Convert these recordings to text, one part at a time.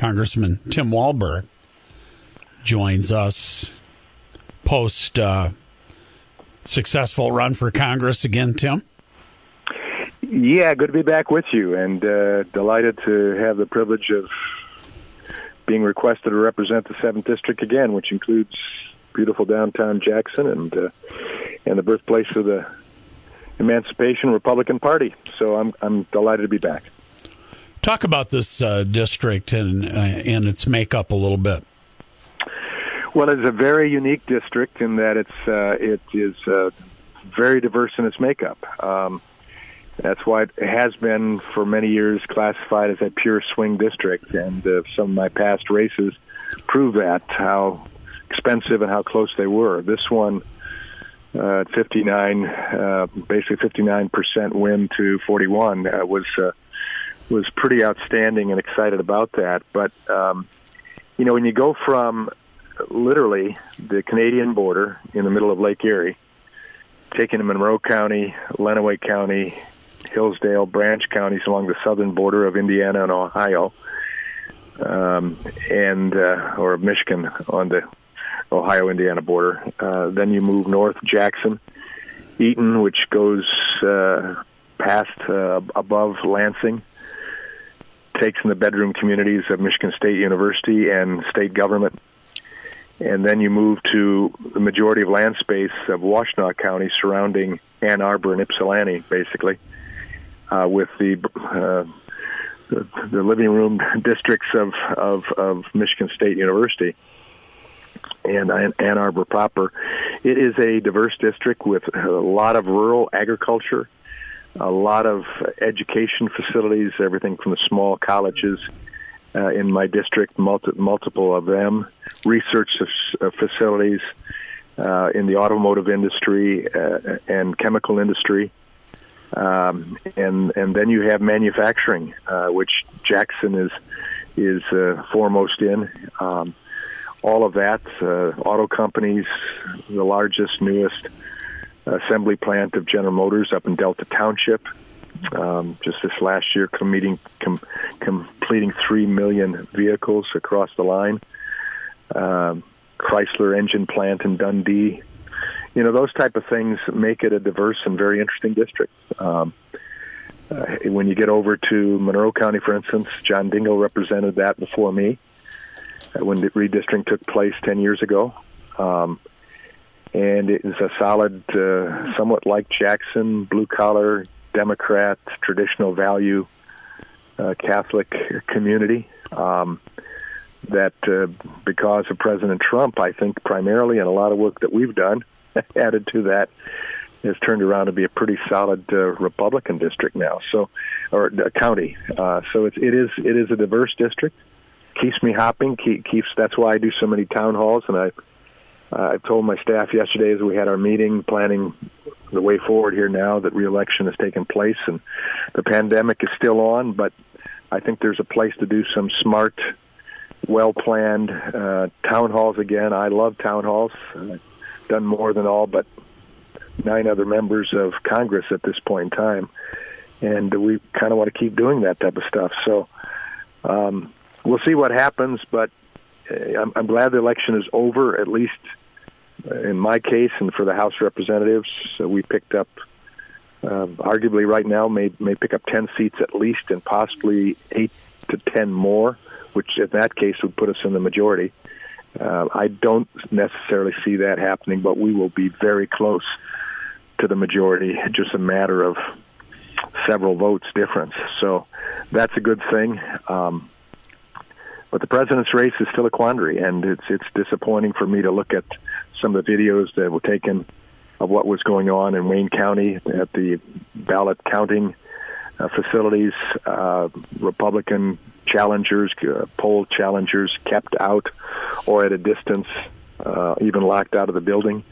Congressman Tim Walberg joins us post successful run for Congress again, Tim. Yeah, good to be back with you, and delighted to have the privilege of being requested to represent the 7th District again, which includes beautiful downtown Jackson and the birthplace of the Emancipation Republican Party. So I'm delighted to be back. Talk about this district and its makeup a little bit. Well, it's a very unique district in that it is very diverse in its makeup. That's why it has been for many years classified as a pure swing district, and some of my past races prove that, how expensive and how close they were. This one, at 59, basically 59% win to 41, was pretty outstanding, and excited about that. But when you go from literally the Canadian border in the middle of Lake Erie, taking to Monroe County, Lenawee County, Hillsdale, Branch counties along the southern border of Indiana and Ohio, or Michigan on the Ohio-Indiana border. Then you move north, Jackson, Eaton, which goes past above Lansing, takes in the bedroom communities of Michigan State University and state government. And then you move to the majority of land space of Washtenaw County surrounding Ann Arbor and Ypsilanti, basically, with the living room districts of Michigan State University and Ann Arbor proper. It is a diverse district with a lot of rural agriculture, a lot of education facilities, everything from the small colleges in my district, multiple of them, research facilities in the automotive industry and chemical industry. And then you have manufacturing, which Jackson is foremost in. All of that, auto companies, the largest, newest assembly plant of General Motors up in Delta Township. Just this last year, completing 3 million vehicles across the line. Chrysler engine plant in Dundee. Those type of things make it a diverse and very interesting district. When you get over to Monroe County, for instance, John Dingell represented that before me when the redistricting took place 10 years ago. And it is a solid, somewhat like Jackson, blue-collar, Democrat, traditional value, Catholic community that because of President Trump, I think primarily, and a lot of work that we've done added to that, has turned around to be a pretty solid Republican district now, or county. So it is a diverse district. Keeps me hopping. That's why I do so many town halls, and I told my staff yesterday as we had our meeting planning the way forward here now that re-election has taken place and the pandemic is still on, but I think there's a place to do some smart, well-planned town halls again. I love town halls. I've done more than all but 9 other members of Congress at this point in time, and we kind of want to keep doing that type of stuff. So we'll see what happens, but I'm glad the election is over, at least in my case, and for the House of Representatives. So we picked up, arguably right now, may pick up 10 seats at least, and possibly 8 to 10 more, which in that case would put us in the majority. I don't necessarily see that happening, but we will be very close to the majority, just a matter of several votes difference. So that's a good thing. But the president's race is still a quandary, and it's disappointing for me to look at some of the videos that were taken of what was going on in Wayne County at the ballot counting facilities. Republican challengers, poll challengers kept out or at a distance, even locked out of the building.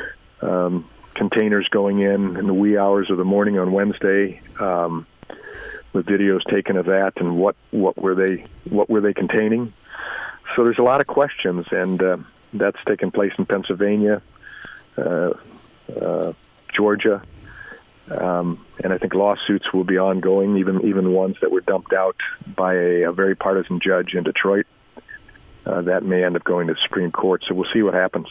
Containers going in the wee hours of the morning on Wednesday, with videos taken of that, and what were they containing? So there's a lot of questions, and that's taken place in Pennsylvania, Georgia, And I think lawsuits will be ongoing, even ones that were dumped out by a very partisan judge in Detroit. That may end up going to the Supreme Court, so we'll see what happens.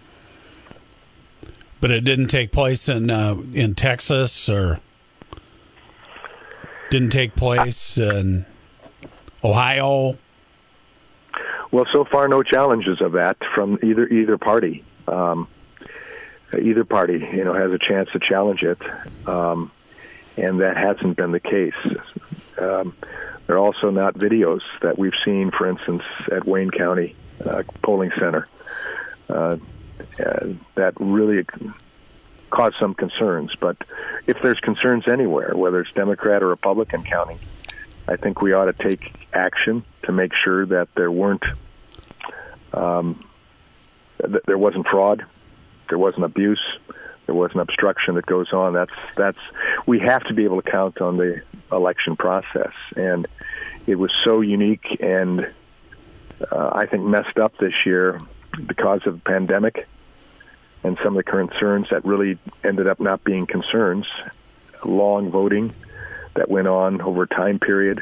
But it didn't take place in Texas, or didn't take place in Ohio? Well, so far, no challenges of that from either party. Either party, has a chance to challenge it, and that hasn't been the case. There are also not videos that we've seen, for instance, at Wayne County polling center that really caused some concerns. But if there's concerns anywhere, whether it's Democrat or Republican county, I think we ought to take action to make sure that there wasn't fraud, there wasn't abuse, there wasn't obstruction that goes on. That's we have to be able to count on the election process, and it was so unique and I think messed up this year because of the pandemic and some of the concerns that really ended up not being concerns. Long voting that went on over a time period.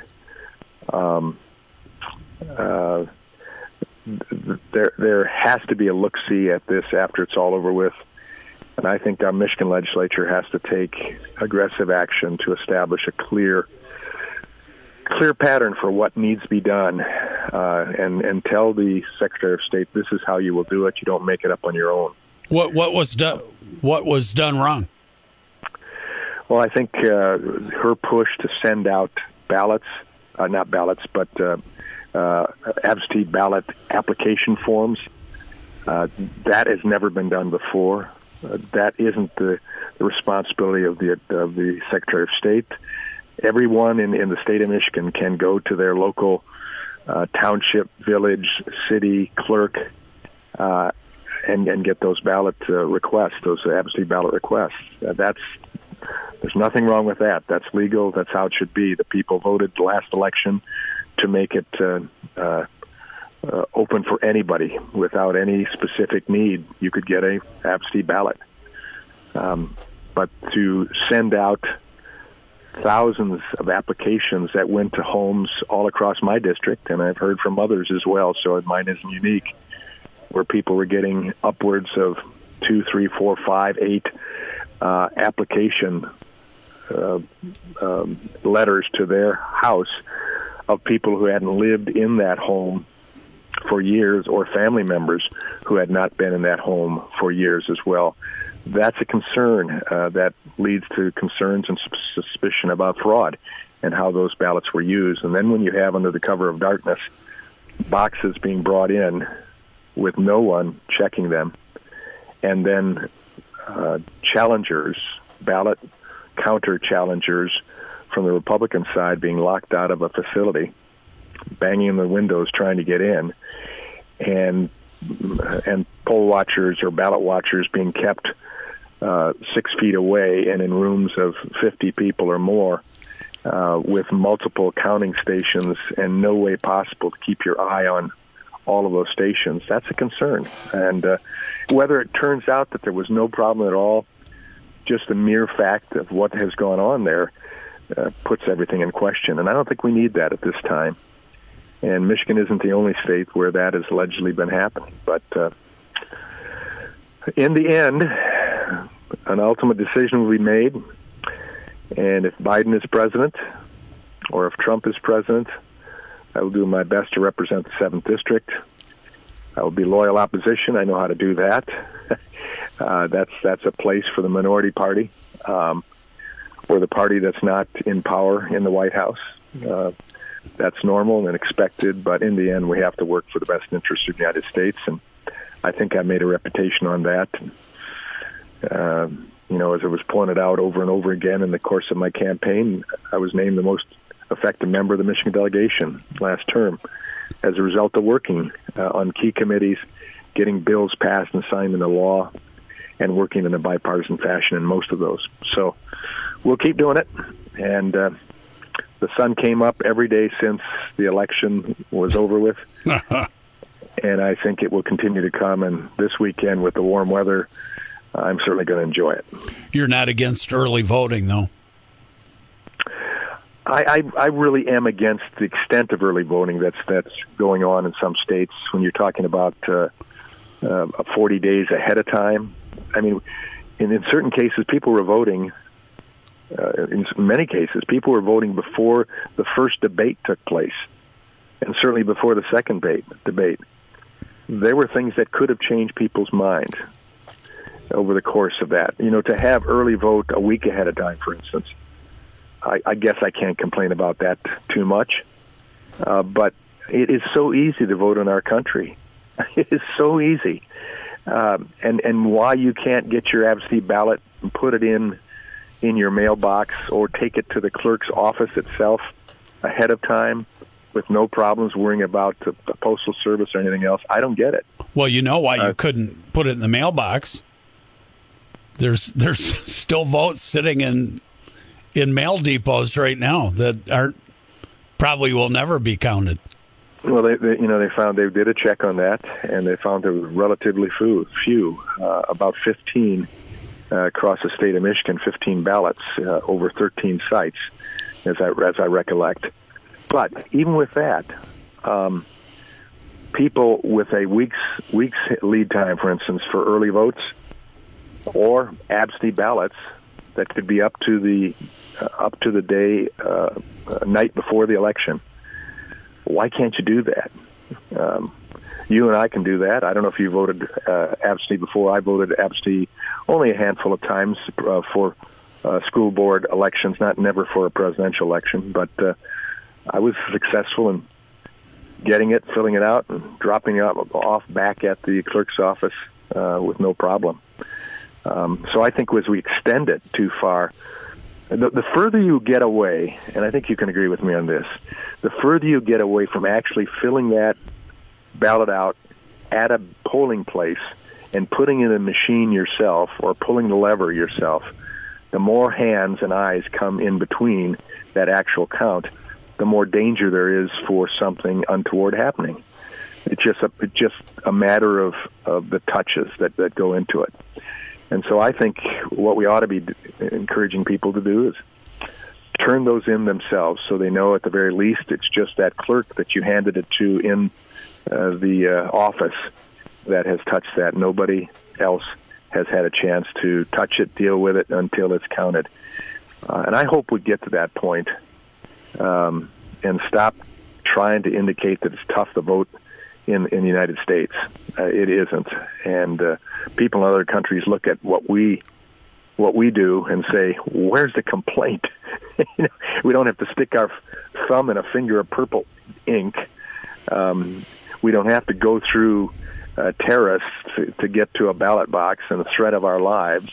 There has to be a look-see at this after it's all over with. And I think our Michigan legislature has to take aggressive action to establish a clear pattern for what needs to be done, and tell the Secretary of State, this is how you will do it. You don't make it up on your own. What was done? What was done wrong? Well, I think her push to send out ballots, not ballots, but absentee ballot application forms, that has never been done before. That isn't the responsibility of the Secretary of State. Everyone in the state of Michigan can go to their local township, village, city clerk and get those ballot requests, those absentee ballot requests. There's nothing wrong with that. That's legal. That's how it should be. The people voted the last election to make it open for anybody without any specific need. You could get a absentee ballot. But to send out thousands of applications that went to homes all across my district, and I've heard from others as well, so mine isn't unique, where people were getting upwards of 2, 3, 4, 5, 8 application letters to their house of people who hadn't lived in that home for years, or family members who had not been in that home for years as well. That's a concern that leads to concerns and suspicion about fraud and how those ballots were used. And then when you have, under the cover of darkness, boxes being brought in with no one checking them, and then challengers, ballot counter challengers from the Republican side being locked out of a facility, banging on the windows trying to get in, and poll watchers or ballot watchers being kept 6 feet away and in rooms of 50 people or more, with multiple counting stations and no way possible to keep your eye on all of those stations. That's a concern. And whether it turns out that there was no problem at all, just the mere fact of what has gone on there puts everything in question. And I don't think we need that at this time. And Michigan isn't the only state where that has allegedly been happening. But in the end, an ultimate decision will be made. And if Biden is president, or if Trump is president, I will do my best to represent the 7th District. I will be loyal opposition. I know how to do that. That's a place for the minority party, or the party that's not in power in the White House. That's normal and expected, but in the end, we have to work for the best interests of the United States, and I think I made a reputation on that. As it was pointed out over and over again in the course of my campaign, I was named the most effective member of the Michigan delegation last term as a result of working on key committees, getting bills passed and signed into law, and working in a bipartisan fashion in most of those. So we'll keep doing it, and the sun came up every day since the election was over with, and I think it will continue to come. And this weekend, with the warm weather, I'm certainly going to enjoy it. You're not against early voting, though? I really am against the extent of early voting that's going on in some states. When you're talking about 40 days ahead of time, I mean, in certain cases, people were voting. In many cases, people were voting before the first debate took place, and certainly before the second debate. There were things that could have changed people's minds over the course of that. You know, to have early vote a week ahead of time, for instance, I guess I can't complain about that too much. But it is so easy to vote in our country. It is so easy. And why you can't get your absentee ballot and put it in your mailbox or take it to the clerk's office itself ahead of time with no problems worrying about the Postal Service or anything else, I don't get it. Well, you know why you couldn't put it in the mailbox. There's still votes sitting in mail depots right now that probably will never be counted. Well, they did a check on that, and they found there were relatively few, about 15 across the state of Michigan, 15 ballots over 13 sites, as I recollect. But even with that, people with a week's lead time, for instance, for early votes or absentee ballots that could be up to the day night before the election. Why can't you do that? You and I can do that. I don't know if you voted absentee before. I voted absentee only a handful of times for school board elections, never for a presidential election. But I was successful in getting it, filling it out, and dropping it off back at the clerk's office with no problem. So I think as we extend it too far, the further you get away, and I think you can agree with me on this, the further you get away from actually filling that ballot out at a polling place and putting in a machine yourself or pulling the lever yourself, the more hands and eyes come in between that actual count, the more danger there is for something untoward happening. It's just a matter of the touches that go into it. And so I think what we ought to be encouraging people to do is turn those in themselves so they know at the very least it's just that clerk that you handed it to in the office that has touched that. Nobody else has had a chance to touch it, deal with it until it's counted. And I hope we get to that point and stop trying to indicate that it's tough to vote in the United States. It isn't. And people in other countries look at what we do and say, where's the complaint? We don't have to stick our thumb in a finger of purple ink. We don't have to go through terrorists to get to a ballot box and the threat of our lives.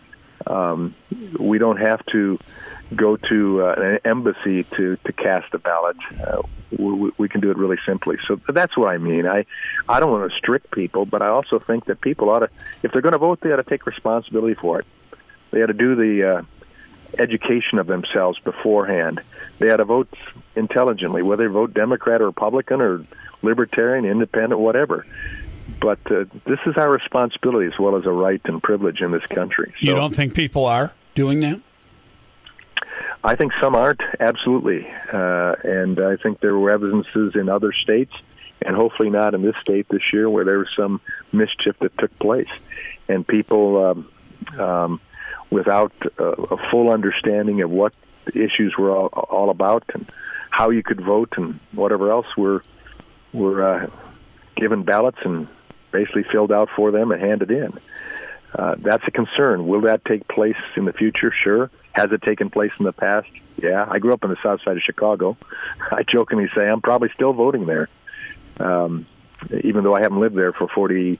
We don't have to go to an embassy to cast a ballot. We can do it really simply. So that's what I mean. I don't want to restrict people, but I also think that people ought to, if they're going to vote, they ought to take responsibility for it. They ought to do the education of themselves beforehand. They ought to vote intelligently, whether they vote Democrat or Republican or Libertarian, Independent, whatever. But this is our responsibility as well as a right and privilege in this country. So, you don't think people are doing that? I think some aren't, absolutely. And I think there were evidences in other states, and hopefully not in this state this year, where there was some mischief that took place. And people, without a full understanding of what the issues were all about and how you could vote and whatever else, were given ballots and basically filled out for them and handed in. That's a concern. Will that take place in the future? Sure. Has it taken place in the past? Yeah. I grew up on the south side of Chicago. I jokingly say I'm probably still voting there, even though I haven't lived there for 43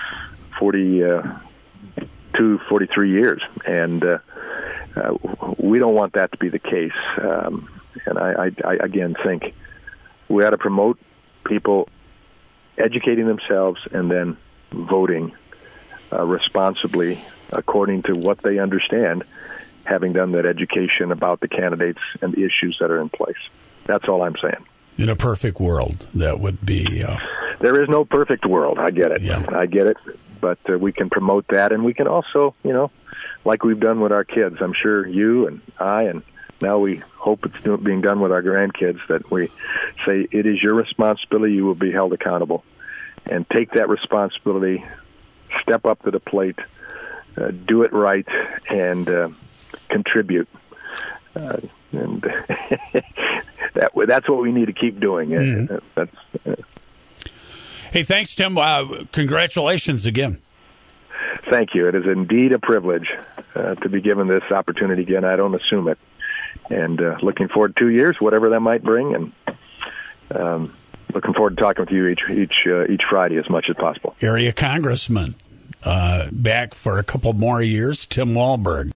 years. And we don't want that to be the case. And I again think we ought to promote people educating themselves and then voting responsibly according to what they understand, having done that education about the candidates and the issues that are in place. That's all I'm saying. In a perfect world, that would be... There is no perfect world. I get it. Yeah. I get it. but we can promote that, and we can also, like we've done with our kids. I'm sure you and I, and now we hope it's being done with our grandkids, that we say it is your responsibility. You will be held accountable, and take that responsibility, step up to the plate, do it right, and contribute. And that's what we need to keep doing. Mm-hmm. Hey, thanks, Tim. Congratulations again. Thank you. It is indeed a privilege to be given this opportunity again. I don't assume it. And looking forward to 2 years, whatever that might bring, and looking forward to talking with you each Friday as much as possible. Area Congressman, back for a couple more years, Tim Walberg.